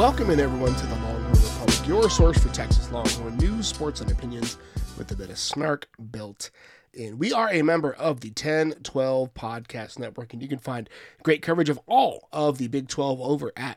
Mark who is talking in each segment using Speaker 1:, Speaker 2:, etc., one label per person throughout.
Speaker 1: Welcome in everyone to the Longhorn Republic, your source for Texas Longhorn news, sports, and opinions with a bit of snark built in. We are a member of the 10-12 Podcast Network, and you can find great coverage of all of the Big 12 over at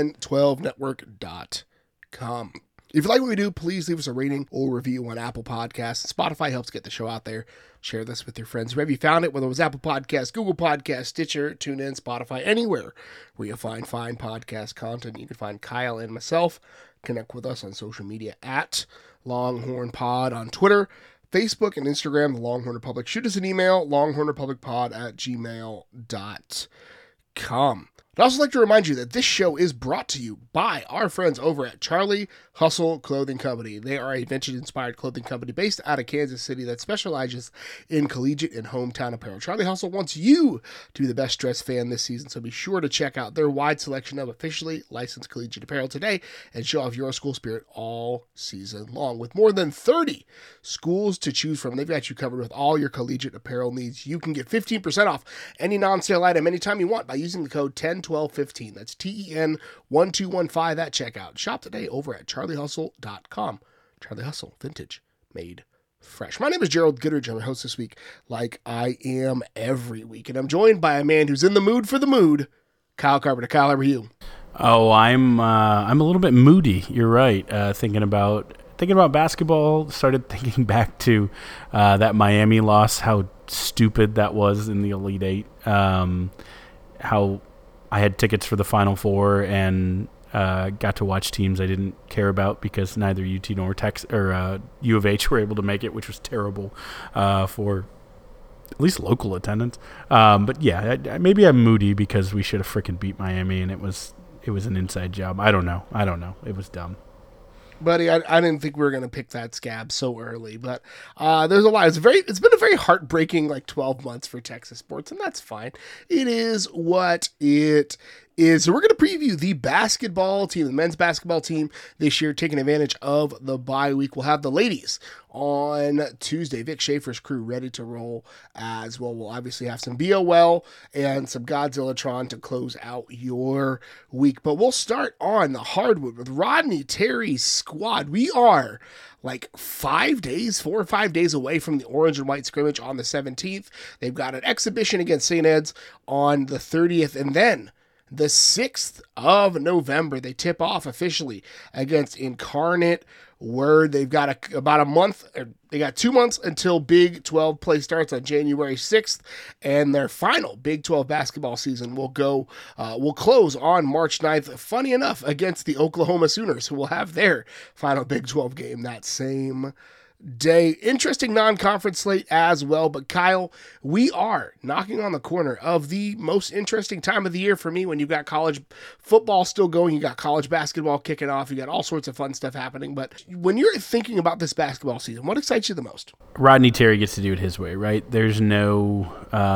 Speaker 1: 1012network.com. If you like what we do, please leave us a rating or review on Apple Podcasts. Spotify helps get the show out there. Share this with your friends wherever you found it, whether it was Apple Podcasts, Google Podcasts, Stitcher, TuneIn, Spotify, anywhere where you find fine podcast content. You can find Kyle and myself. Connect with us on social media at Longhorn Pod on Twitter, Facebook, and Instagram, the Longhorn Republic. Shoot us an email, longhornrepublicpod@gmail.com. I'd also like to remind you that this show is brought to you by our friends over at Charlie Hustle Clothing Company. They are a vintage-inspired clothing company based out of Kansas City that specializes in collegiate and hometown apparel. Charlie Hustle wants you to be the best dressed fan this season, so be sure to check out their wide selection of officially licensed collegiate apparel today and show off your school spirit all season long. With more than 30 schools to choose from, they've got you covered with all your collegiate apparel needs. You can get 15% off any non-sale item anytime you want by using the code 101215. That's TEN1215 at checkout. Shop today over at charliehustle.com. Charlie Hustle, vintage made fresh. My name is Gerald Goodrich. I'm your host this week, like I am every week, and I'm joined by a man who's in the mood for the mood, Kyle Carpenter. Kyle, how are you?
Speaker 2: Oh, I'm a little bit moody. You're right. Thinking about basketball. Started thinking back to that Miami loss. How stupid that was in the Elite Eight. How I had tickets for the Final Four and got to watch teams I didn't care about because neither UT nor U of H were able to make it, which was terrible for at least local attendance. But yeah, maybe I'm moody because we should have freaking beat Miami, and it was an inside job. I don't know. It was dumb.
Speaker 1: Buddy, I didn't think we were going to pick that scab so early, but there's a lot. It's been a very heartbreaking 12 months for Texas sports, and that's fine. It is what it is. So we're going to preview the basketball team, the men's basketball team this year, taking advantage of the bye week. We'll have the ladies on Tuesday. Vic Schaefer's crew ready to roll as well. We'll obviously have some BOL and some Godzillatron to close out your week. But we'll start on the hardwood with Rodney Terry's squad. We are 4 or 5 days away from the orange and white scrimmage on the 17th. They've got an exhibition against St. Ed's on the 30th, and then the 6th of November, they tip off officially against Incarnate Word. They've got about a month. They got 2 months until Big 12 play starts on January 6th, and their final Big 12 basketball season will close on March 9th. Funny enough, against the Oklahoma Sooners, who will have their final Big 12 game that same day. Interesting non-conference slate as well, but Kyle, we are knocking on the corner of the most interesting time of the year for me when you've got college football still going, you got college basketball kicking off, you got all sorts of fun stuff happening. But when you're thinking about this basketball season, what excites you the most?
Speaker 2: Rodney Terry gets to do it his way, right? There's no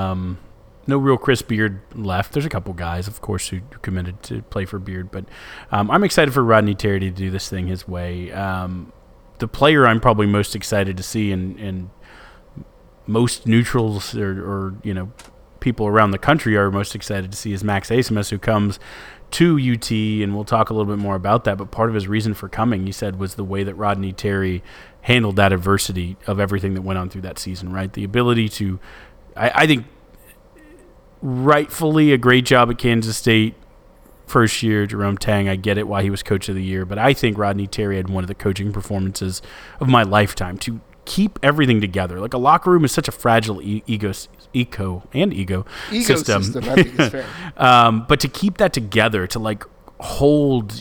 Speaker 2: real Chris Beard left. There's a couple guys, of course, who committed to play for Beard, but I'm excited for Rodney Terry to do this thing his way. The player I'm probably most excited to see, and most neutrals or people around the country are most excited to see, is Max Asimus, who comes to UT, and we'll talk a little bit more about that. But part of his reason for coming, he said, was the way that Rodney Terry handled that adversity of everything that went on through that season, right? The ability to, I think, rightfully a great job at Kansas State. First year, Jerome Tang, I get it why he was coach of the year, but I think Rodney Terry had one of the coaching performances of my lifetime to keep everything together. Like, a locker room is such a fragile ego system.
Speaker 1: I think it's fair.
Speaker 2: But to keep that together, to hold,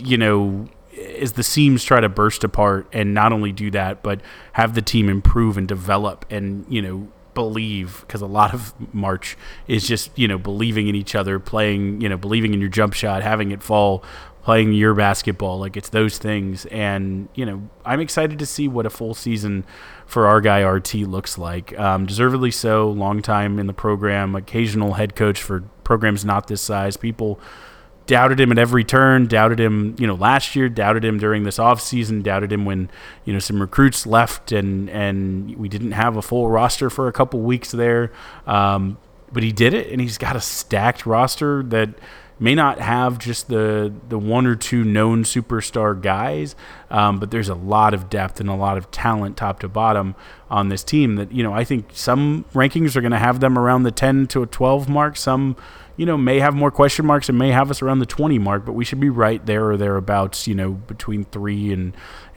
Speaker 2: as the seams try to burst apart, and not only do that, but have the team improve and develop and, believe, because a lot of March is just believing in each other, playing, believing in your jump shot, having it fall, playing your basketball. It's those things. And I'm excited to see what a full season for our guy RT looks like. Deservedly so, long time in the program, occasional head coach for programs not this size. People doubted him at every turn, doubted him, last year, doubted him during this offseason, doubted him when, some recruits left and we didn't have a full roster for a couple weeks there. But he did it, and he's got a stacked roster that may not have just the one or two known superstar guys, but there's a lot of depth and a lot of talent top to bottom on this team that, I think some rankings are going to have them around the 10 to 12 mark. Some, may have more question marks and may have us around the 20 mark, but we should be right there or thereabouts, between 3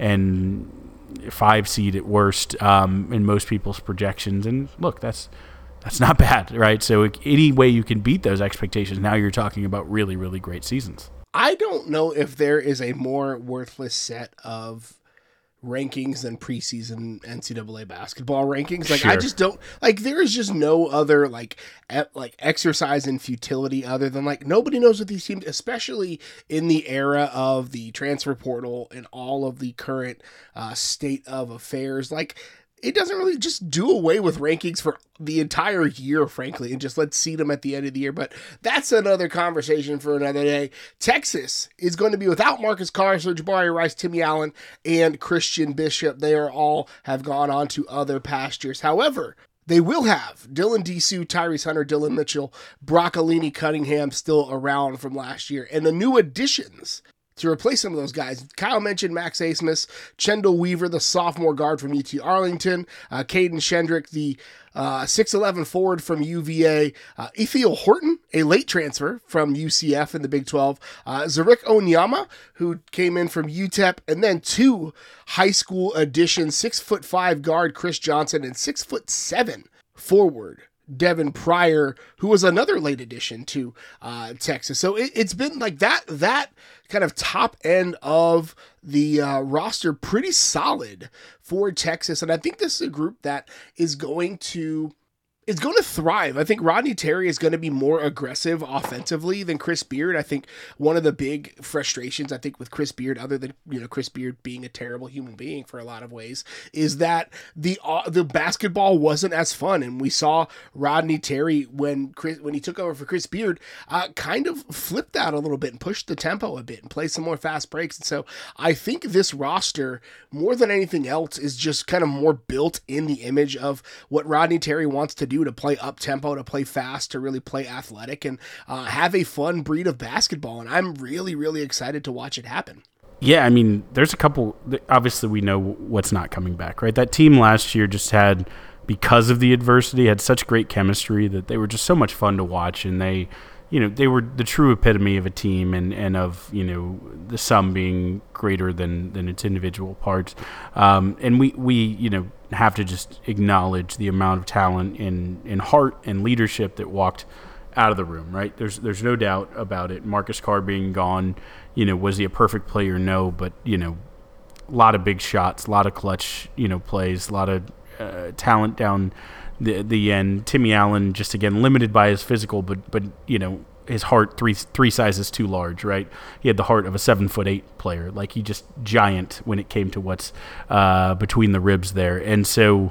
Speaker 2: and 5 seed at worst in most people's projections. And look, that's not bad, right? So any way you can beat those expectations, now you're talking about really, really great seasons.
Speaker 1: I don't know if there is a more worthless set of rankings than preseason NCAA basketball rankings. Like, sure. I just don't, like, there is just no other, like exercise in futility other than, like, nobody knows what these teams, especially in the era of the transfer portal and all of the current state of affairs. Like, it doesn't really, just do away with rankings for the entire year, frankly, and just let's seed them at the end of the year. But that's another conversation for another day. Texas is going to be without Marcus Carr, so Jabari Rice, Timmy Allen, and Christian Bishop. They are all have gone on to other pastures. However, they will have Dylan Disu, Tyrese Hunter, Dylan Mitchell, Broccolini, Cunningham still around from last year. And the new additions to replace some of those guys. Kyle mentioned Max Asmus, Chendall Weaver, the sophomore guard from UT Arlington, Caden Shendrick, the 6'11 forward from UVA, Ethiel Horton, a late transfer from UCF in the Big 12, Zarik Onyama, who came in from UTEP, and then 2 high school additions, 6'5" guard Chris Johnson and 6'7" forward Devin Pryor, who was another late addition to Texas. So it's been like that kind of top end of the roster pretty solid for Texas. And I think this is a group that is going to thrive. I think Rodney Terry is going to be more aggressive offensively than Chris Beard. I think one of the big frustrations, I think, with Chris Beard, other than, Chris Beard being a terrible human being for a lot of ways, is that the basketball wasn't as fun. And we saw Rodney Terry, when he took over for Chris Beard, kind of flipped that a little bit and pushed the tempo a bit and play some more fast breaks. And so I think this roster, more than anything else, is just kind of more built in the image of what Rodney Terry wants to do, to play up tempo, to play fast, to really play athletic, and have a fun breed of basketball. And I'm really, really excited to watch it happen.
Speaker 2: Yeah, I mean, there's a couple, obviously we know what's not coming back, right? That team last year just had, because of the adversity, had such great chemistry that they were just so much fun to watch, and they were the true epitome of a team and of, the sum being greater than its individual parts. And we have to just acknowledge the amount of talent in heart and leadership that walked out of the room, right? There's no doubt about it. Marcus Carr being gone, was he a perfect player? No, but, a lot of big shots, a lot of clutch, plays, a lot of talent down the end. Timmy Allen, just again limited by his physical, but his heart three sizes too large, right? He had the heart of a 7'8" player, like he just giant when it came to what's between the ribs there. And so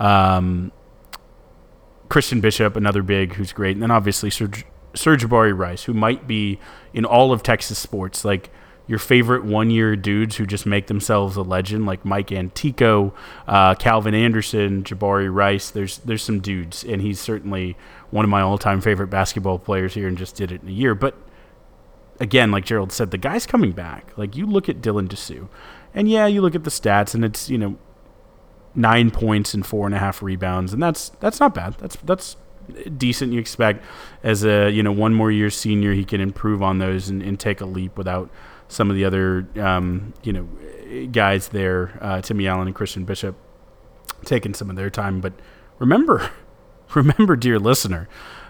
Speaker 2: Christian Bishop, another big who's great, and then obviously Serge Jabari Rice, who might be in all of Texas sports like your favorite one-year dudes who just make themselves a legend, like Mike Antico, Calvin Anderson, Jabari Rice. There's some dudes, and he's certainly one of my all-time favorite basketball players here and just did it in a year. But again, like Gerald said, the guy's coming back. Like, you look at Dylan Disu, and yeah, you look at the stats, and it's, 9 points and 4.5 rebounds, and that's not bad. That's decent. You expect as a, one more year senior, he can improve on those and take a leap without some of the other, guys there, Timmy Allen and Christian Bishop, taking some of their time. But remember, dear listener,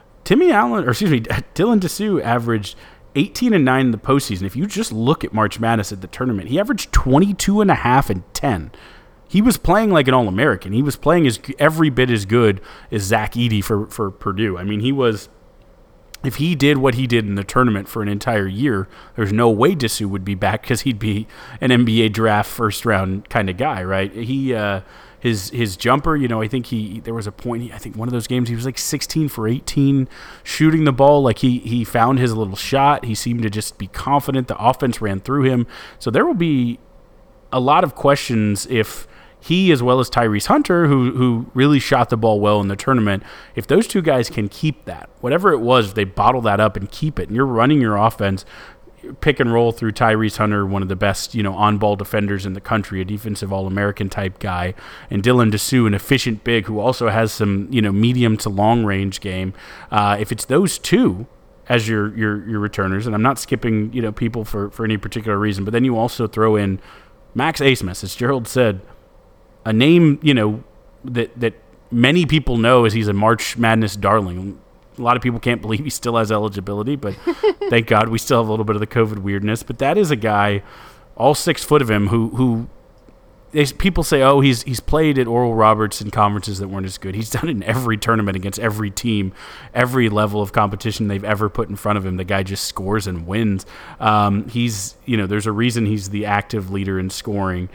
Speaker 2: Dylan Disu averaged 18 and 9 in the postseason. If you just look at March Madness at the tournament, he averaged 22.5 and 10. He was playing like an All-American. He was playing every bit as good as Zach Edey for Purdue. I mean, if he did what he did in the tournament for an entire year, there's no way Disu would be back, because he'd be an NBA draft first-round kind of guy, right? His jumper, I think there was a point, I think one of those games he was like 16 for 18 shooting the ball. Like he found his little shot. He seemed to just be confident. The offense ran through him. So there will be a lot of questions if he, as well as Tyrese Hunter, who really shot the ball well in the tournament, if those two guys can keep that, whatever it was, they bottle that up and keep it, and you're running your offense pick and roll through Tyrese Hunter, one of the best, on-ball defenders in the country, a defensive All-American type guy, and Dylan Dessou, an efficient big who also has some, medium to long range game. If it's those two as your returners, and I'm not skipping, people for any particular reason, but then you also throw in Max Abmas, as Gerald said, a name, that many people know as he's a March Madness darling. A lot of people can't believe he still has eligibility, but thank God we still have a little bit of the COVID weirdness. But that is a guy, all 6 foot of him, who people say, oh, he's played at Oral Roberts in conferences that weren't as good. He's done it in every tournament against every team, every level of competition they've ever put in front of him. The guy just scores and wins. There's a reason he's the active leader in scoring.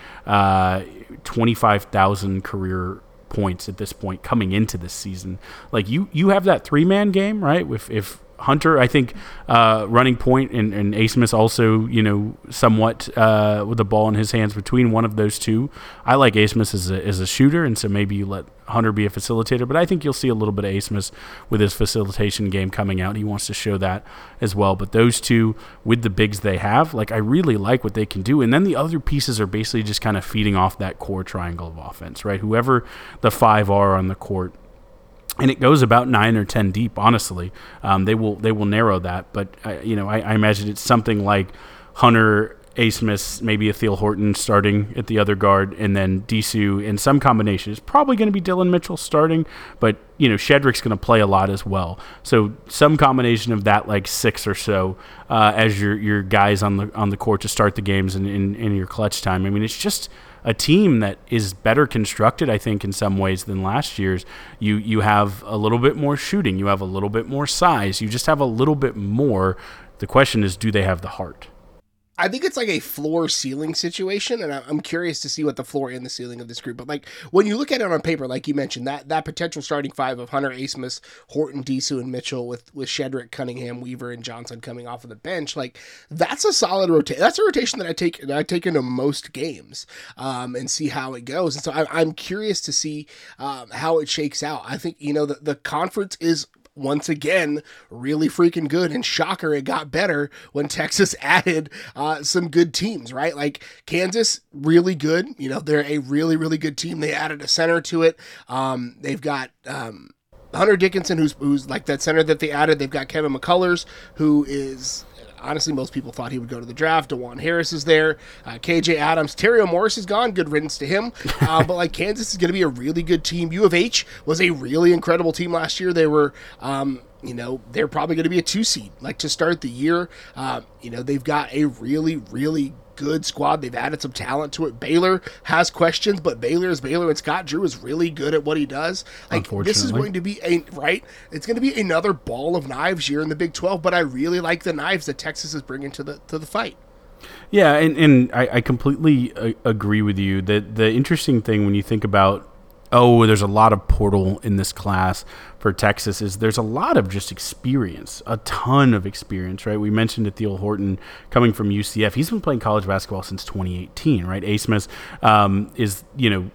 Speaker 2: 25,000 career points at this point coming into this season. Like you have that 3-man game, right? If Hunter, I think, running point, and Abmas also, somewhat with the ball in his hands between one of those two. I like Abmas as a shooter, and so maybe you let Hunter be a facilitator, but I think you'll see a little bit of Abmas with his facilitation game coming out. He wants to show that as well. But those two, with the bigs they have, I really like what they can do. And then the other pieces are basically just kind of feeding off that core triangle of offense, right? Whoever the 5 are on the court, and it goes about 9 or 10 deep. Honestly, they will narrow that, but I imagine it's something like Hunter, Abmas, maybe a Thiel Horton starting at the other guard, and then Dessou in some combination. It's probably going to be Dylan Mitchell starting, but Shedrick's going to play a lot as well. So some combination of that, 6 or so, as your guys on the court to start the games in your clutch time. I mean, it's just a team that is better constructed, I think, in some ways than last year's. You have a little bit more shooting. You have a little bit more size. You just have a little bit more. The question is, do they have the heart?
Speaker 1: I think it's like a floor-ceiling situation, and I'm curious to see what the floor and the ceiling of this group. But when you look at it on paper, like you mentioned, that potential starting 5 of Hunter, Abmas, Horton, Dessou, and Mitchell, with Shedrick, Cunningham, Weaver, and Johnson coming off of the bench, that's a solid rotation. That's a rotation that I take into most games, and see how it goes. And so I'm curious to see how it shakes out. I think the conference is, once again, really freaking good, and shocker, it got better when Texas added some good teams, right? Kansas, really good. They're a really, really good team. They added a center to it. They've got Hunter Dickinson, who's like that center that they added. They've got Kevin McCullers, who is... honestly, most people thought he would go to the draft. DeJuan Harris is there. KJ Adams. Terry Morris is gone. Good riddance to him. But Kansas is going to be a really good team. U of H was a really incredible team last year. They were, they're probably going to be a 2 seed, to start the year. They've got a really, really good squad. They've added some talent to it. Baylor has questions, but Baylor is Baylor, and Scott Drew is really good at what he does. This is going to be it's going to be another ball of knives year in the Big 12, but I really like the knives that Texas is bringing to the fight.
Speaker 2: Yeah, and I completely agree with you. The interesting thing when you think about, there's a lot of portal in this class for Texas, is there's a lot of just experience, a ton of experience, right? We mentioned Thiel Horton coming from UCF. He's been playing college basketball since 2018, right? Abmas is,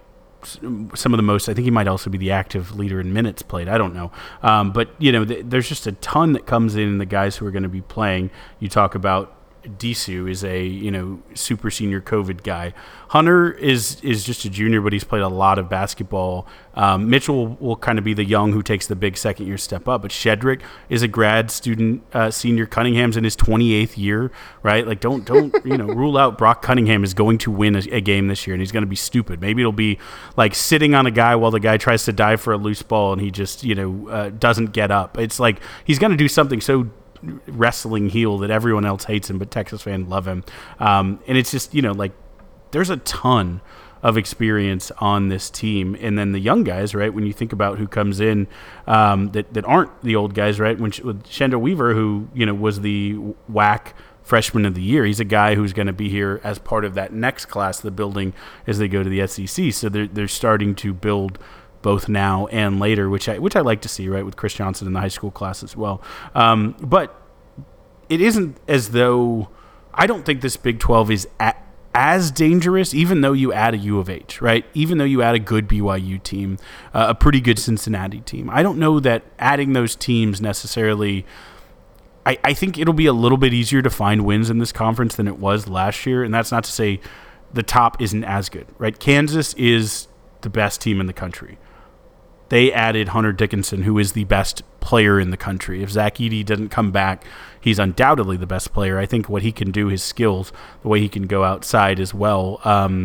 Speaker 2: some of the most, I think he might also be the active leader in minutes played. I don't know. But, there's just a ton that comes in the guys who are going to be playing. You talk about Dessou is a super senior COVID guy. Hunter is just a junior, but he's played a lot of basketball. Mitchell will kind of be the young who takes the big second year step up, but Shedrick is a grad student senior. Cunningham's in his 28th year, right? Don't rule out Brock Cunningham is going to win a game this year, and he's going to be stupid. Maybe it'll be sitting on a guy while the guy tries to dive for a loose ball and he just doesn't get up. It's he's going to do something so wrestling heel that everyone else hates him, but Texas fans love him. And it's just, there's a ton of experience on this team. And then the young guys, right, when you think about who comes in that aren't the old guys, right, with Shendon Weaver, who, was the WAC freshman of the year. He's a guy who's going to be here as part of that next class, the building, as they go to the SEC. So they're starting to build both now and later, which I like to see, right, with Chris Johnson in the high school class as well. But it isn't as though, I don't think this Big 12 is as dangerous, even though you add a U of H, right? Even though you add a good BYU team, a pretty good Cincinnati team. I don't know that adding those teams necessarily. I think it'll be a little bit easier to find wins in this conference than it was last year, and that's not to say the top isn't as good, right? Kansas is the best team in the country. They added Hunter Dickinson, who is the best player in the country. If Zach Edey doesn't come back, he's undoubtedly the best player. I think what he can do, his skills, the way he can go outside as well,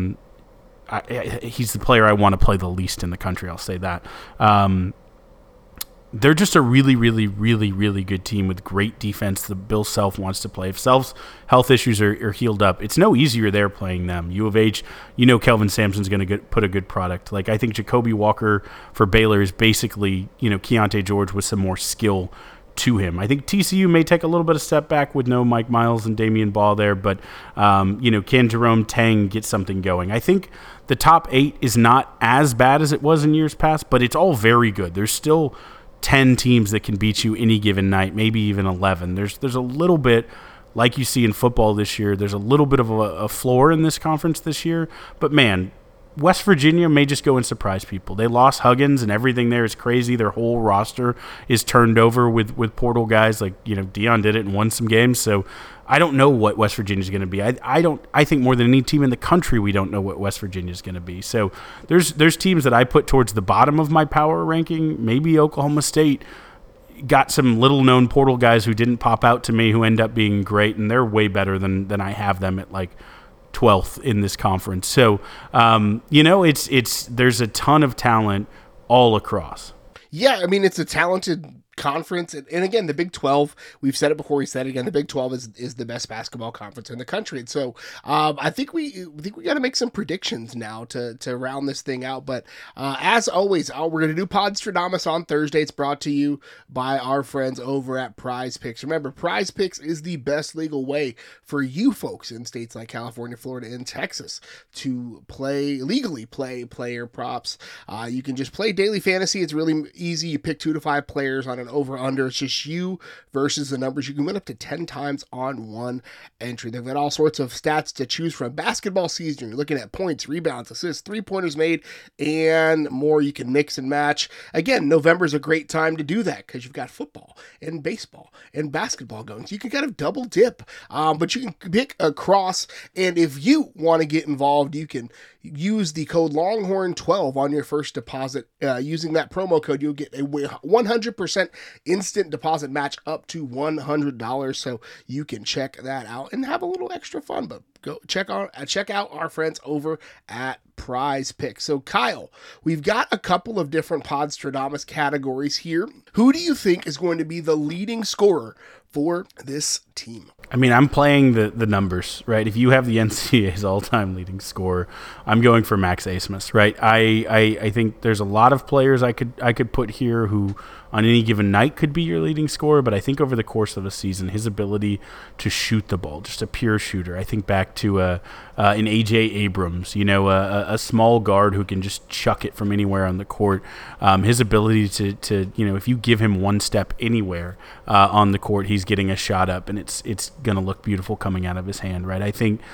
Speaker 2: he's the player I want to play the least in the country, I'll say that. They're just a really, really, really, really good team with great defense that Bill Self wants to play. If Self's health issues are healed up, it's no easier there playing them. U of H, Kelvin Sampson's going to put a good product. Like, I think Jacoby Walker for Baylor is basically, Keontae George with some more skill to him. I think TCU may take a little bit of step back with no Mike Miles and Damian Ball there, but, can Jerome Tang get something going? I think the top 8 is not as bad as it was in years past, but it's all very good. There's still 10 teams that can beat you any given night, maybe even 11. There's a little bit, like you see in football this year, there's a little bit of a floor in this conference this year. But, man, West Virginia may just go and surprise people. They lost Huggins, and everything there is crazy. Their whole roster is turned over with portal guys. Like, Deion did it and won some games. So I don't know what West Virginia is going to be. I think more than any team in the country, we don't know what West Virginia is going to be. So there's teams that I put towards the bottom of my power ranking. Maybe Oklahoma State got some little-known portal guys who didn't pop out to me who end up being great, and they're way better than I have them at, like, 12th in this conference. So, there's a ton of talent all across.
Speaker 1: Yeah, I mean, it's a talented conference, and again, the Big 12, we've said it before, we said it again, the Big 12 is the best basketball conference in the country. And so I think we got to make some predictions now to round this thing out. But as always, we're going to do Podstradamus on Thursday. It's brought to you by our friends over at Prize Picks. Remember, Prize Picks is the best legal way for you folks in states like California, Florida, and Texas to legally play player props. You can just play daily fantasy. It's really easy. You pick 2 to 5 players on an over-under. It's just you versus the numbers. You can win up to 10 times on one entry. They've got all sorts of stats to choose from. Basketball season, you're looking at points, rebounds, assists, 3-pointers made, and more. You can mix and match. Again, November is a great time to do that because you've got football and baseball and basketball going. So you can kind of double dip, but you can pick across. And if you want to get involved, you can use the code Longhorn12 on your first deposit. Using that promo code, you'll get a 100% instant deposit match up to $100. So you can check that out and have a little extra fun. But go check out our friends over at Prize Picks. So Kyle, we've got a couple of different Podstradamus categories here. Who do you think is going to be the leading scorer for this team?
Speaker 2: I mean, I'm playing the numbers, right? If you have the NCAA's all-time leading scorer, I'm going for Max Abmas, right? I think there's a lot of players I could put here who on any given night could be your leading scorer, but I think over the course of a season, his ability to shoot the ball, just a pure shooter. I think back to an A.J. Abrams, a small guard who can just chuck it from anywhere on the court. His ability to if you give him one step anywhere on the court, he's getting a shot up, and it's going to look beautiful coming out of his hand, right? I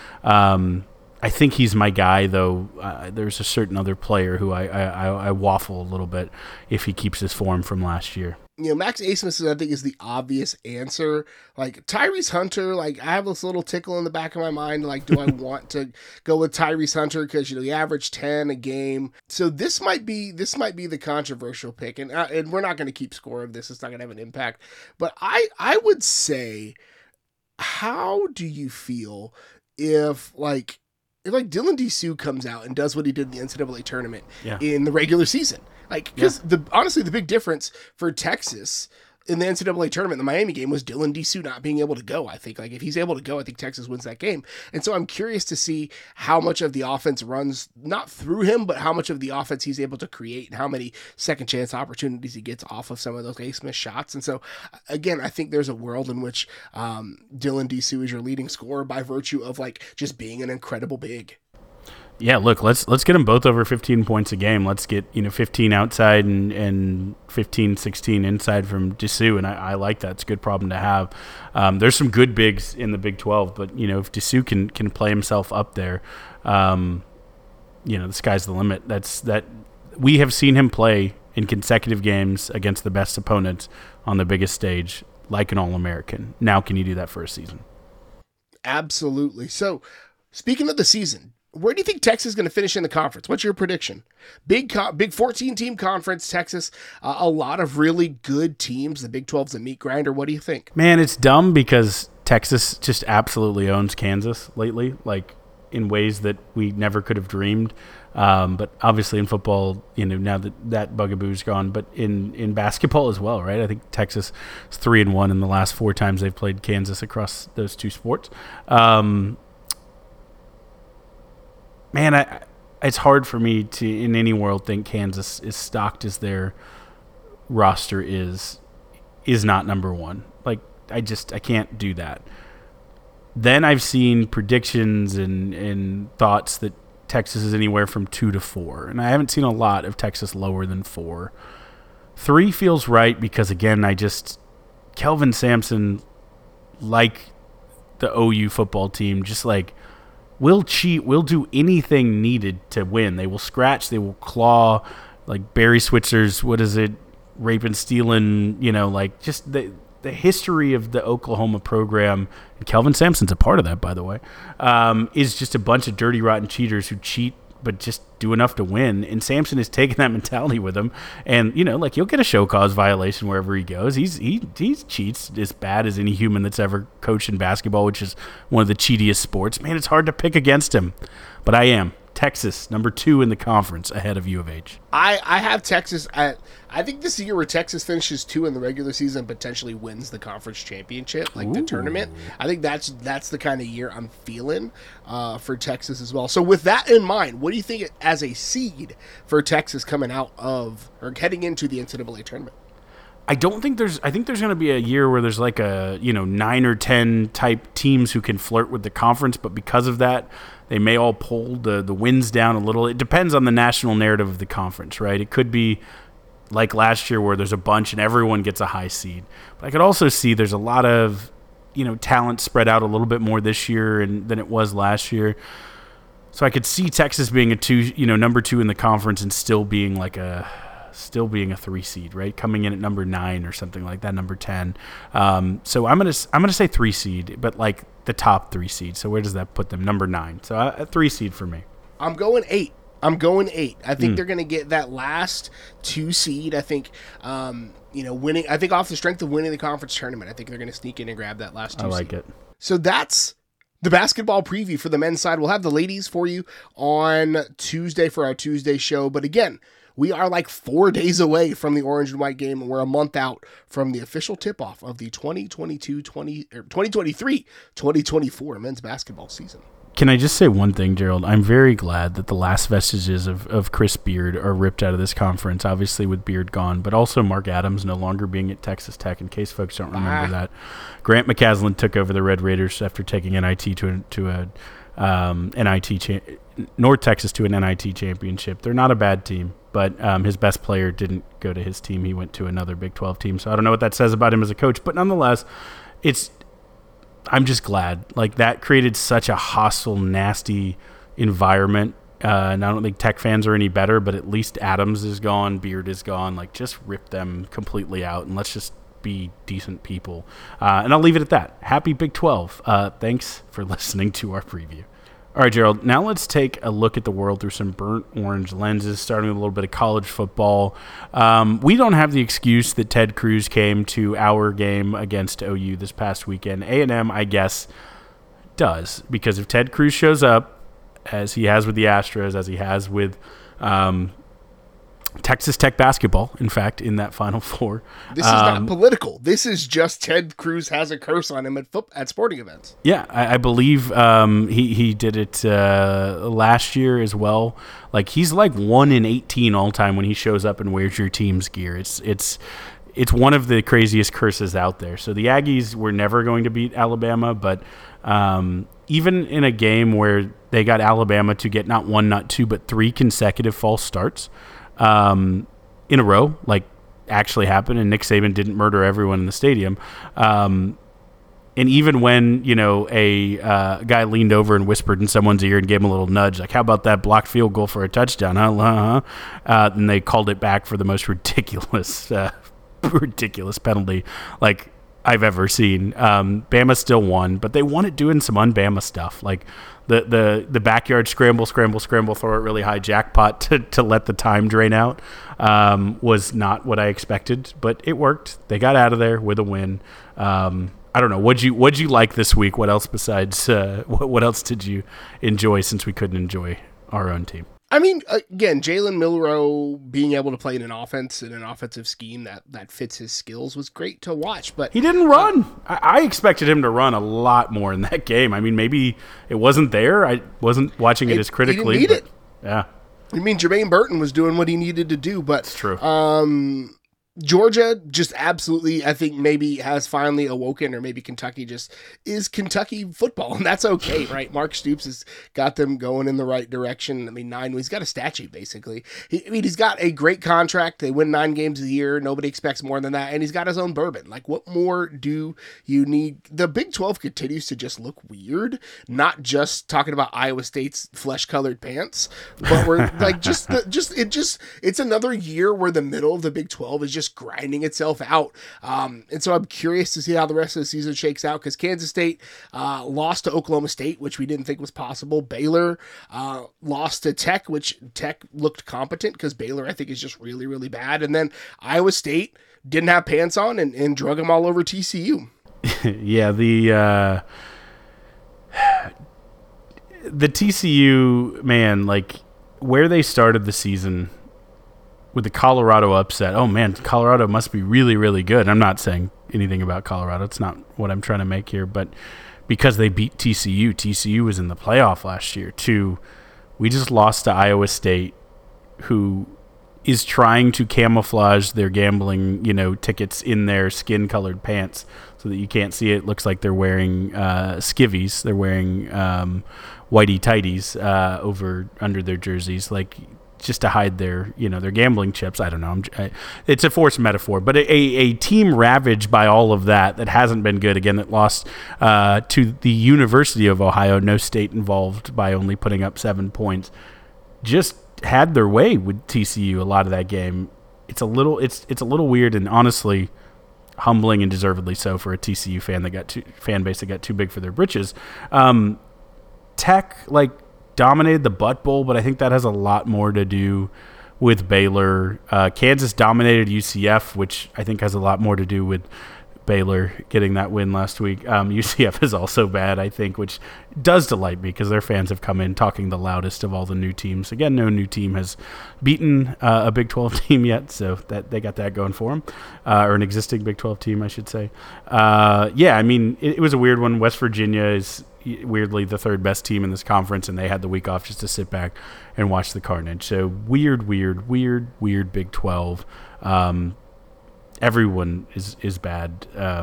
Speaker 2: think he's my guy, though. There's a certain other player who I waffle a little bit if he keeps his form from last year.
Speaker 1: Max Abmas, I think, is the obvious answer. Like, Tyrese Hunter, like, I have this little tickle in the back of my mind. Like, do I want to go with Tyrese Hunter? Because, he averaged 10 a game. So this might be the controversial pick. And we're not going to keep score of this. It's not going to have an impact. But I would say, how do you feel if Dylan Disu comes out and does what he did in the NCAA tournament in the regular season? Like, because honestly, the big difference for Texas in the NCAA tournament, the Miami game, was Dylan Disu not being able to go. I think, like, if he's able to go, I think Texas wins that game. And so I'm curious to see how much of the offense runs not through him, but how much of the offense he's able to create and how many second chance opportunities he gets off of some of those Abmas shots. And so, again, I think there's a world in which Dylan Disu is your leading scorer by virtue of, like, just being an incredible big.
Speaker 2: Yeah, look, let's get them both over 15 points a game. Let's get 15 outside and 15, 16 inside from Dessous, and I like that. It's a good problem to have. There's some good bigs in the Big 12, but if Dessous can play himself up there, the sky's the limit. That we have seen him play in consecutive games against the best opponents on the biggest stage, like an All-American. Now, can you do that for a season?
Speaker 1: Absolutely. So, speaking of the season, where do you think Texas is going to finish in the conference? What's your prediction? Big 14-team conference, Texas. A lot of really good teams. The Big 12's a meat grinder. What do you think?
Speaker 2: Man, it's dumb because Texas just absolutely owns Kansas lately, like in ways that we never could have dreamed. But obviously in football, now that bugaboo's gone. But in basketball as well, right? I think Texas is 3-1 in the last 4 times they've played Kansas across those 2 sports. Man, it's hard for me to, in any world, think Kansas is stocked as their roster is not number 1. Like, I can't do that. Then I've seen predictions and thoughts that Texas is anywhere from 2 to 4, and I haven't seen a lot of Texas lower than 4. 3 feels right because, again, Kelvin Sampson, like the OU football team, just like, will cheat, will do anything needed to win. They will scratch, they will claw, like Barry Switzer's, raping, stealing, just the history of the Oklahoma program, and Kelvin Sampson's a part of that, by the way, is just a bunch of dirty, rotten cheaters who cheat but just do enough to win. And Sampson has taken that mentality with him. And, he'll get a show cause violation wherever he goes. He cheats as bad as any human that's ever coached in basketball, which is one of the cheatiest sports. Man, it's hard to pick against him. But I am. Texas, number 2 in the conference, ahead of U of H.
Speaker 1: I have Texas I think this is the year where Texas finishes 2 in the regular season and potentially wins the conference championship, like the tournament. I think that's the kind of year I'm feeling for Texas as well. So with that in mind, what do you think as a seed for Texas coming out of or heading into the NCAA tournament?
Speaker 2: I think there's going to be a year where there's like a 9 or 10 type teams who can flirt with the conference, but because of that, they may all pull the wins down a little. It depends on the national narrative of the conference, right? It could be like last year where there's a bunch and everyone gets a high seed. But I could also see there's a lot of talent spread out a little bit more this year than it was last year. So I could see Texas being number 2 in the conference and still being a 3 seed, right? Coming in at number 9 or something like that, number 10. So I'm gonna say 3 seed, but like the top 3 seed. So where does that put them? Number 9. So a 3 seed for me.
Speaker 1: I'm going 8. I think they're going to get that last 2 seed. I think, winning. I think off the strength of winning the conference tournament, I think they're going to sneak in and grab that last 2 seed.
Speaker 2: I like it.
Speaker 1: So that's the basketball preview for the men's side. We'll have the ladies for you on Tuesday for our Tuesday show. But again, we are like 4 days away from the orange and white game, and we're a month out from the official tip-off of the 2023-2024 men's basketball season.
Speaker 2: Can I just say one thing, Gerald? I'm very glad that the last vestiges of Chris Beard are ripped out of this conference, obviously with Beard gone, but also Mark Adams no longer being at Texas Tech, in case folks don't remember that. Grant McCasland took over the Red Raiders after taking NIT North Texas to an NIT championship. They're not a bad team, but his best player didn't go to his team. He went to another Big 12 team, so I don't know what that says about him as a coach, but nonetheless, I'm just glad. Like, that created such a hostile, nasty environment. And I don't think Tech fans are any better, but at least Adams is gone, Beard is gone. Like, just rip them completely out, and let's just be decent people. And I'll leave it at that. Happy Big 12. Thanks for listening to our preview. All right, Gerald, now let's take a look at the world through some burnt orange lenses, starting with a little bit of college football. We don't have the excuse that Ted Cruz came to our game against OU this past weekend. A&M, I guess, does, because if Ted Cruz shows up, as he has with the Astros, as he has with Texas Tech basketball, in fact, in that Final Four.
Speaker 1: This is not political. This is just Ted Cruz has a curse on him at sporting events.
Speaker 2: Yeah, I believe he did it last year as well. Like, he's like 1 in 18 all time when he shows up and wears your team's gear. It's one of the craziest curses out there. So the Aggies were never going to beat Alabama, but even in a game where they got Alabama to get not one, not two, but 3 consecutive false starts in a row, like actually happened, and Nick Saban didn't murder everyone in the stadium. And even when, a guy leaned over and whispered in someone's ear and gave him a little nudge, like, how about that blocked field goal for a touchdown? And they called it back for the most ridiculous penalty like I've ever seen. Bama still won, but they won it doing some un-Bama stuff. Like the backyard scramble, throw it really high jackpot to let the time drain out was not what I expected, but it worked. They got out of there with a win. I don't know. What'd you like this week? What else besides what else did you enjoy since we couldn't enjoy our own team?
Speaker 1: I mean, again, Jalen Milroe being able to play in an offensive scheme that fits his skills was great to watch. But
Speaker 2: he didn't run. I expected him to run a lot more in that game. I mean, maybe it wasn't there. I wasn't watching it as critically.
Speaker 1: He didn't need it.
Speaker 2: Yeah.
Speaker 1: I mean, Jermaine Burton was doing what he needed to do, but
Speaker 2: it's true.
Speaker 1: Georgia just absolutely, I think, maybe has finally awoken, or maybe Kentucky just is Kentucky football, and that's okay, right? Mark Stoops has got them going in the right direction. I mean, he's got a statue, basically. He's got a great contract. They win 9 games a year. Nobody expects more than that, and he's got his own bourbon. Like, what more do you need? The Big 12 continues to just look weird, not just talking about Iowa State's flesh-colored pants, but we're like, it's another year where the middle of the Big 12 is just grinding itself out. And so I'm curious to see how the rest of the season shakes out, because Kansas State lost to Oklahoma State, which we didn't think was possible. Baylor lost to Tech, which Tech looked competent, because Baylor, I think, is just really, really bad. And then Iowa State didn't have pants on and drug them all over TCU.
Speaker 2: Yeah, the TCU, man, like where they started the season with the Colorado upset. Oh man, Colorado must be really, really good. I'm not saying anything about Colorado. It's not what I'm trying to make here, but because they beat TCU was in the playoff last year too. We just lost to Iowa State, who is trying to camouflage their gambling, tickets in their skin-colored pants so that you can't see it. It looks like they're wearing skivvies. They're wearing whitey tighties under their jerseys, like just to hide their gambling chips. I don't know. It's a forced metaphor, but a team ravaged by all of that hasn't been good. Again, that lost to the University of Ohio, no state involved, by only putting up 7 points. Just had their way with TCU a lot of that game. It's a little weird, and honestly humbling, and deservedly so, for a TCU fan base that got too big for their britches. Tech dominated the Butt Bowl, but I think that has a lot more to do with Baylor. Kansas dominated UCF, which I think has a lot more to do with Baylor getting that win last week. UCF is also bad, I think, which does delight me, because their fans have come in talking the loudest of all the new teams. Again, no new team has beaten a Big 12 team yet, so that they got that going for them, or an existing Big 12 team, I should say. I mean, it was a weird one. West Virginia is weirdly the third best team in this conference, and they had the week off just to sit back and watch the carnage. So weird Big 12. Everyone is bad,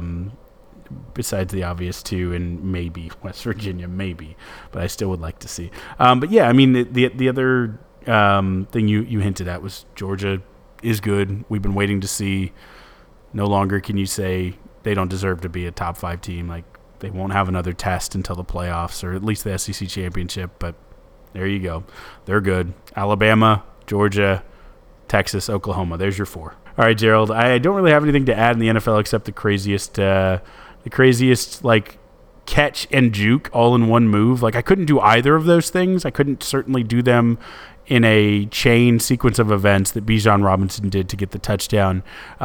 Speaker 2: besides the obvious two, and maybe West Virginia, but I still would like to see. But yeah, I mean, the other thing you hinted at was Georgia is good. We've been waiting to see. No longer can you say they don't deserve to be a top 5 team. Like, they won't have another test until the playoffs, or at least the SEC championship, but there you go. They're good. Alabama, Georgia, Texas, Oklahoma. There's your 4. All right, Gerald, I don't really have anything to add in the NFL except the craziest catch and juke all in one move. Like, I couldn't do either of those things. I couldn't certainly do them in a chain sequence of events that Bijan Robinson did to get the touchdown.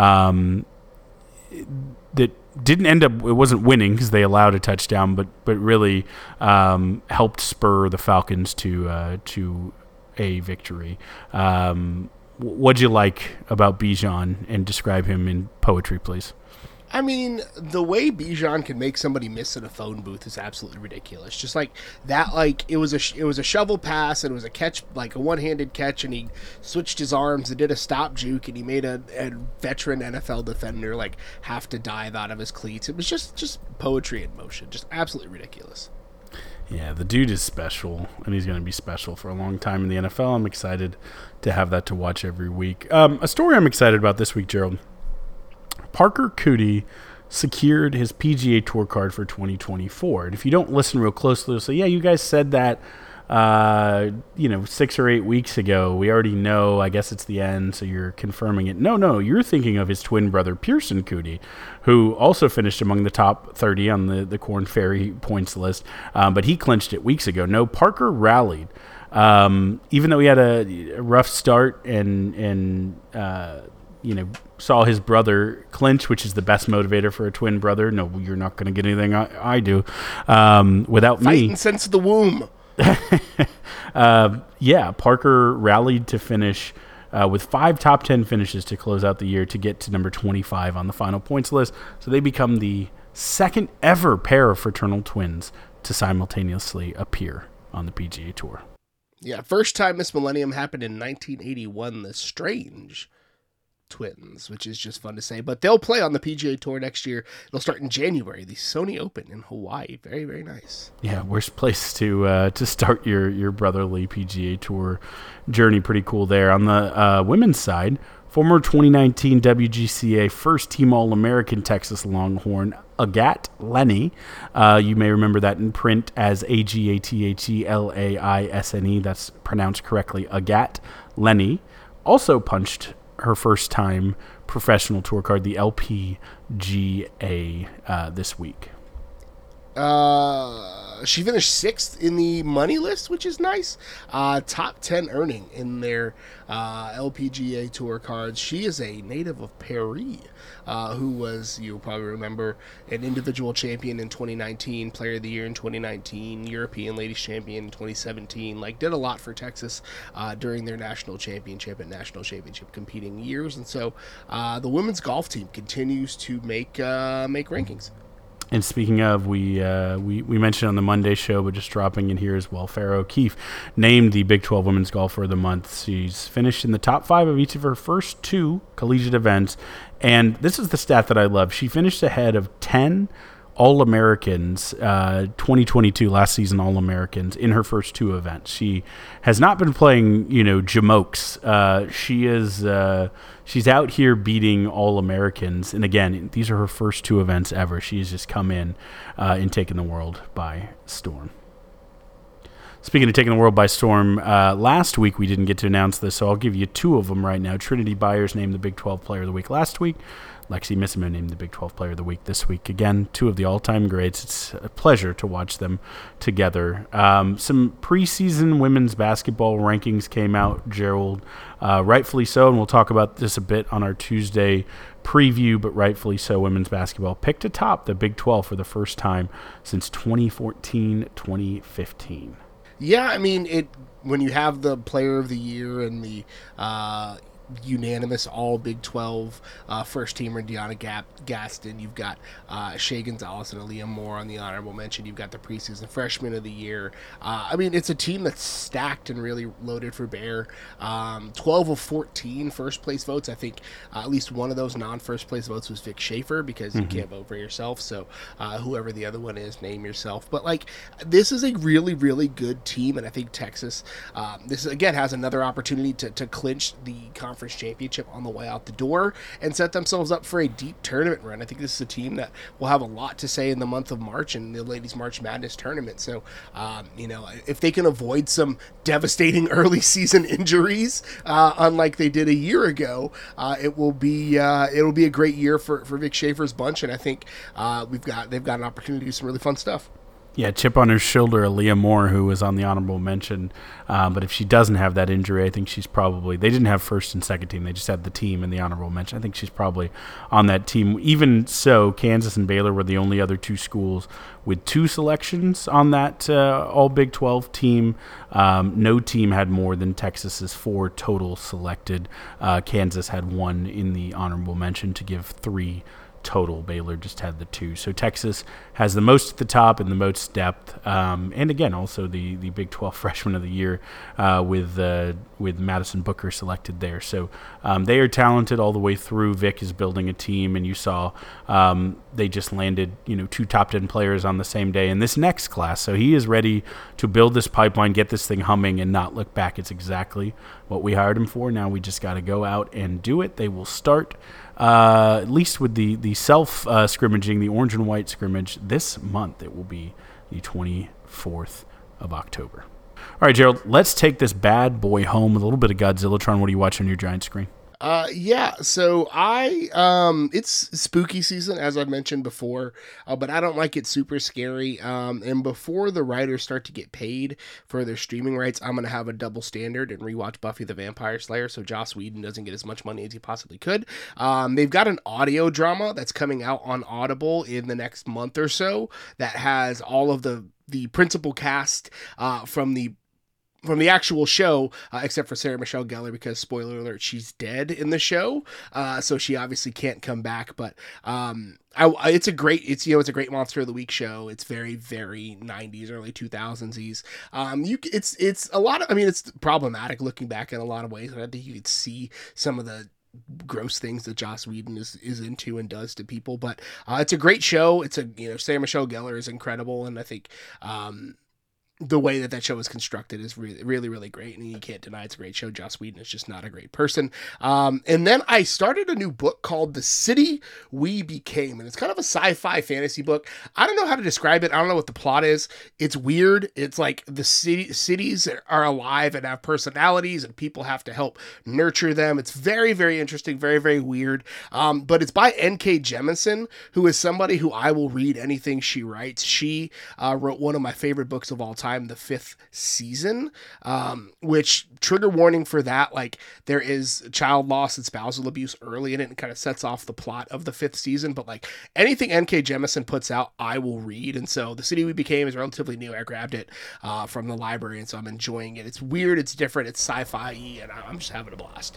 Speaker 2: That didn't end up, it wasn't winning because they allowed a touchdown, but really helped spur the Falcons to a victory. What'd you like about Bijan, and describe him in poetry, please?
Speaker 1: I mean, the way Bijan can make somebody miss in a phone booth is absolutely ridiculous. Just like that, it was a shovel pass, and it was a catch, like a one-handed catch, and he switched his arms and did a stop juke, and he made a veteran NFL defender have to dive out of his cleats. It was just poetry in motion, just absolutely ridiculous.
Speaker 2: Yeah, the dude is special, and he's going to be special for a long time in the NFL. I'm excited to have that to watch every week. A story I'm excited about this week, Gerald. Parker Coody secured his PGA Tour card for 2024. And if you don't listen real closely, you'll say, yeah, you guys said that 6 or 8 weeks ago. We already know. I guess it's the end, so you're confirming it. No, you're thinking of his twin brother, Pearson Coody, who also finished among the top 30 on the Korn Ferry points list, but he clinched it weeks ago. No, Parker rallied. Even though he had a rough start and saw his brother clinch, which is the best motivator for a twin brother. No, you're not going to get anything I do without me.
Speaker 1: Fighting since the womb.
Speaker 2: Parker rallied to finish with 5 top 10 finishes to close out the year to get to number 25 on the final points list. So they become the second ever pair of fraternal twins to simultaneously appear on the PGA Tour.
Speaker 1: Yeah, first time Miss Millennium happened in 1981, the Strange twins, which is just fun to say. But they'll play on the PGA Tour next year. It'll start in January, the Sony Open in Hawaii. Very, very nice.
Speaker 2: Yeah, worst place to start your brotherly PGA Tour journey. Pretty cool there. On the women's side, former 2019 WGCA first-team All-American Texas Longhorn Agathe Lenny. You may remember that in print as Agathelaisne. That's pronounced correctly, Agathe Lenny. Also punched her first-time professional tour card, the LPGA, this week.
Speaker 1: She finished 6th in the money list, which is nice. Top 10 earning in their LPGA Tour cards. She is a native of Paris, who was, you'll probably remember, an individual champion in 2019, Player of the Year in 2019, European Ladies Champion in 2017. Did a lot for Texas during their national championship and national championship competing years. And so the women's golf team continues to make rankings.
Speaker 2: And speaking of, we mentioned on the Monday show, but just dropping in here as well, Farrah O'Keefe named the Big 12 Women's Golfer of the Month. She's finished in the top 5 of each of her first 2 collegiate events. And this is the stat that I love. She finished ahead of 10 All-Americans, 2022 last season All-Americans in her first 2 events. She has not been playing, jamokes. She's out here beating All-Americans. And again, these are her first 2 events ever. She has just come in and taken the world by storm. Speaking of taking the world by storm, last week we didn't get to announce this, so I'll give you 2 of them right now. Trinity Byers named the Big 12 Player of the Week last week. Lexi Missimo named the Big 12 Player of the Week this week. Again, 2 of the all-time greats. It's a pleasure to watch them together. Some preseason women's basketball rankings came out, Gerald. Rightfully so, and we'll talk about this a bit on our Tuesday preview, but rightfully so, women's basketball picked atop the Big 12 for the first time since 2014-2015.
Speaker 1: Yeah, I mean, when you have the Player of the Year and the unanimous all Big 12 first teamer Deanna Gaston, you've got Shea Gonzalez and Aaliyah Moore on the honorable mention, you've got the preseason freshman of the year. I mean, it's a team that's stacked and really loaded for bear. 12 of 14 first place votes. I think at least one of those non-first place votes was Vic Schaefer, because you can't vote for yourself, so whoever the other one is, name yourself. But this is a really, really good team, and I think Texas this again has another opportunity to clinch the conference championship on the way out the door and set themselves up for a deep tournament run. I think this is a team that will have a lot to say in the month of March in the Ladies March Madness tournament. So, if they can avoid some devastating early season injuries, unlike they did a year ago, it'll be a great year for Vic Schaefer's bunch. And I think they've got an opportunity to do some really fun stuff.
Speaker 2: Yeah, chip on her shoulder, Aaliyah Moore, who was on the honorable mention. But if she doesn't have that injury, I think she's probably... They didn't have first and second team. They just had the team and the honorable mention. I think she's probably on that team. Even so, Kansas and Baylor were the only other 2 schools with 2 selections on that all Big 12 team. No team had more than Texas's 4 total selected. Kansas had 1 in the honorable mention to give 3 total. Baylor just had the 2. So Texas has the most at the top and the most depth. And again, also the Big 12 Freshman of the Year with Madison Booker selected there. So they are talented all the way through. Vic is building a team, and you saw they just landed 2 top 10 players on the same day in this next class. So he is ready to build this pipeline, get this thing humming, and not look back. It's exactly what we hired him for. Now we just got to go out and do it. They will start at least with the self scrimmaging, the orange and white scrimmage this month. It will be the 24th of October. All right, Gerald, let's take this bad boy home with a little bit of Godzillatron. What are you watching on your giant screen?
Speaker 1: So it's spooky season, as I mentioned before, but I don't like it super scary. And before the writers start to get paid for their streaming rights, I'm going to have a double standard and rewatch Buffy the Vampire Slayer, so Joss Whedon doesn't get as much money as he possibly could. They've got an audio drama that's coming out on Audible in the next month or so that has all of the principal cast, from the actual show, except for Sarah Michelle Gellar, because spoiler alert, she's dead in the show. So she obviously can't come back, but, it's a great Monster of the Week show. It's very, very 90s, early 2000s. It's a lot of, it's problematic looking back in a lot of ways. I think you could see some of the gross things that Joss Whedon is into and does to people, but, it's a great show. Sarah Michelle Gellar is incredible. And I think, the way that show is constructed is really, really, really great, and you can't deny it's a great show. Joss Whedon is just not a great person. And then I started a new book called The City We Became, and it's kind of a sci-fi fantasy book. I don't know how to describe it. I don't know what the plot is. It's weird. It's like the cities are alive and have personalities, and people have to help nurture them. It's very, very interesting, very, very weird. But it's by N.K. Jemisin, who is somebody who I will read anything she writes. She wrote one of my favorite books of all time, The 5th Season, which, trigger warning for that, like, there is child loss and spousal abuse early in it and kind of sets off the plot of the 5th season, but like anything N.K. Jemisin puts out, I will read. And so The City We Became is relatively new. I grabbed it from the library, and so I'm enjoying it. It's weird, it's different, it's sci-fi-y, and I'm just having a blast.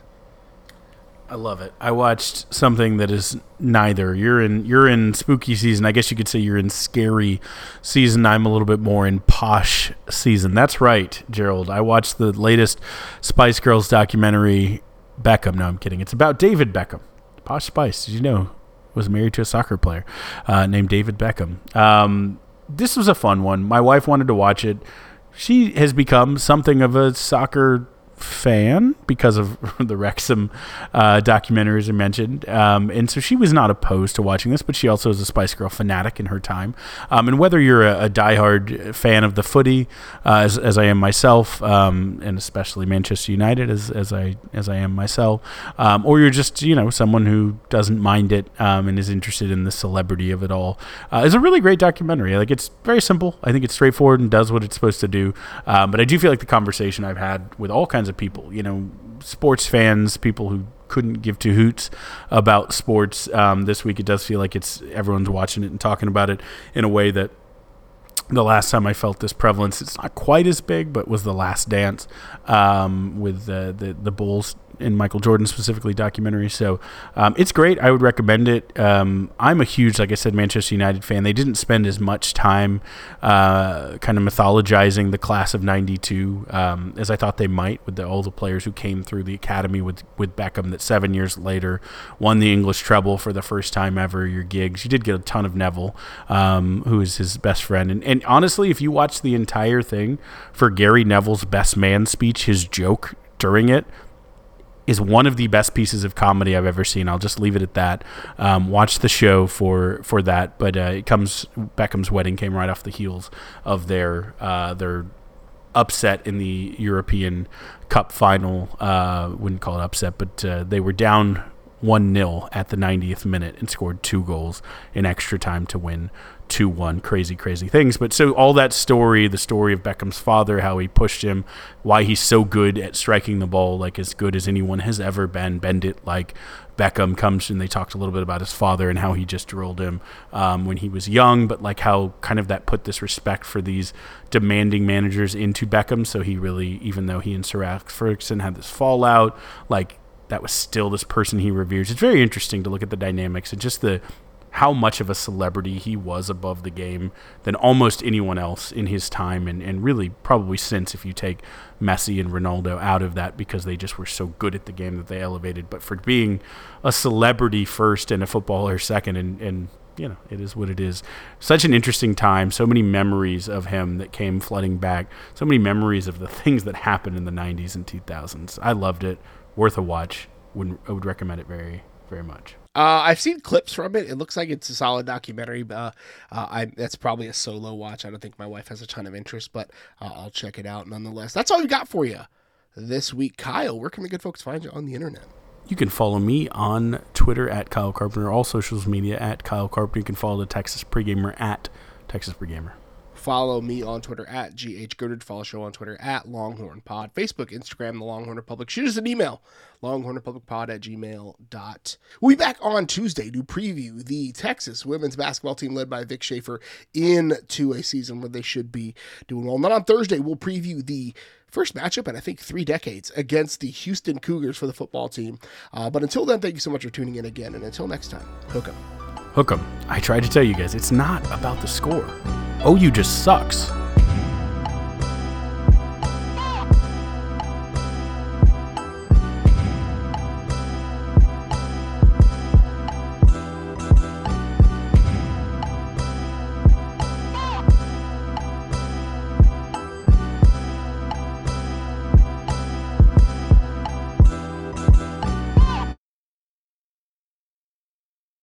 Speaker 2: I love it. I watched something that is neither. You're in spooky season. I guess you could say you're in scary season. I'm a little bit more in posh season. That's right, Gerald. I watched the latest Spice Girls documentary, Beckham. No, I'm kidding. It's about David Beckham. Posh Spice, did you know, was married to a soccer player named David Beckham. This was a fun one. My wife wanted to watch it. She has become something of a soccer fan because of the Wrexham documentaries I mentioned, and so she was not opposed to watching this, but she also is a Spice Girl fanatic in her time, and whether you're a diehard fan of the footy, as I am myself, and especially Manchester United as I am myself, or you're just someone who doesn't mind it and is interested in the celebrity of it all, is a really great documentary. Like, it's very simple. I think it's straightforward and does what it's supposed to do, but I do feel like the conversation I've had with all kinds of people, sports fans, people who couldn't give two hoots about sports, this week, it does feel like everyone's watching it and talking about it in a way that the last time I felt this prevalence, it's not quite as big, but was The Last Dance, with the Bulls and Michael Jordan specifically documentary. So it's great. I would recommend it. I'm a huge, like I said, Manchester United fan. They didn't spend as much time kind of mythologizing the class of 92 as I thought they might, with all the players who came through the academy with Beckham that 7 years later won the English treble for the first time ever. Your Giggs. You did get a ton of Neville, who is his best friend. And honestly, if you watch the entire thing, for Gary Neville's best man speech, his joke during it is one of the best pieces of comedy I've ever seen. I'll just leave it at that. Watch the show for that. But Beckham's wedding came right off the heels of their upset in the European Cup final. Wouldn't call it upset, but they were down 1-0 at the 90th minute and scored 2 goals in extra time to win 2-1. Crazy, crazy things. But so all that story, the story of Beckham's father, how he pushed him, why he's so good at striking the ball, like as good as anyone has ever been, bend it like Beckham comes, and they talked a little bit about his father and how he just drilled him when he was young, but like how kind of that put this respect for these demanding managers into Beckham. So he really, even though he and Sir Alex Ferguson had this fallout, like that was still this person he reveres. It's very interesting to look at the dynamics and just the how much of a celebrity he was above the game than almost anyone else in his time, and really probably since, if you take Messi and Ronaldo out of that, because they just were so good at the game that they elevated. But for being a celebrity first and a footballer second, and you know, it is what it is. Such an interesting time. So many memories of him that came flooding back. So many memories of the things that happened in the 90s and 2000s. I loved it. Worth a watch. I would recommend it very, very much.
Speaker 1: I've seen clips from it. It looks like it's a solid documentary. That's probably a solo watch. I don't think my wife has a ton of interest, but I'll check it out nonetheless. That's all we got for you this week. Kyle, where can the good folks find you on the internet?
Speaker 2: You can follow me on Twitter at Kyle Carpenter, all socials media at Kyle Carpenter. You can follow the Texas Pregamer at Texas Pregamer.
Speaker 1: Follow me on Twitter at GHGoodard. Follow the show on Twitter at LonghornPod. Facebook, Instagram, The Longhorn Republic. Shoot us an email, longhornrepublicpod@gmail.com. We'll be back on Tuesday to preview the Texas women's basketball team led by Vic Schaefer into a season where they should be doing well. And then on Thursday, we'll preview the first matchup in, I think, 3 decades against the Houston Cougars for the football team. But until then, thank you so much for tuning in again. And until next time, hook 'em.
Speaker 2: Hook 'em. I tried to tell you guys, it's not about the score. OU just sucks.